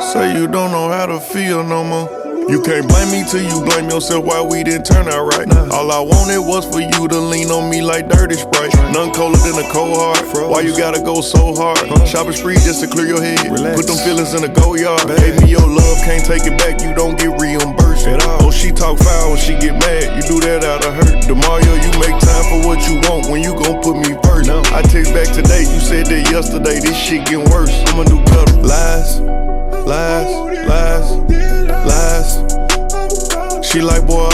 Say you don't know how to feel no more. You can't blame me till you blame yourself why we didn't turn out right. All I wanted was for you to lean on me like dirty Sprite. None colder than a cold heart. Why you gotta go so hard? Shopping spree just to clear your head. Put them feelings in the go yard. Gave me your love, can't take it back, you don't get reimbursed at all. Oh, she talk foul when she get mad, you do that out of hurt. Demario, you make time for what you want when you gon' put me first. I text back today, you said that yesterday, this shit getting worse. I'ma do better. Lies, lies, lies, lies. She like, boy,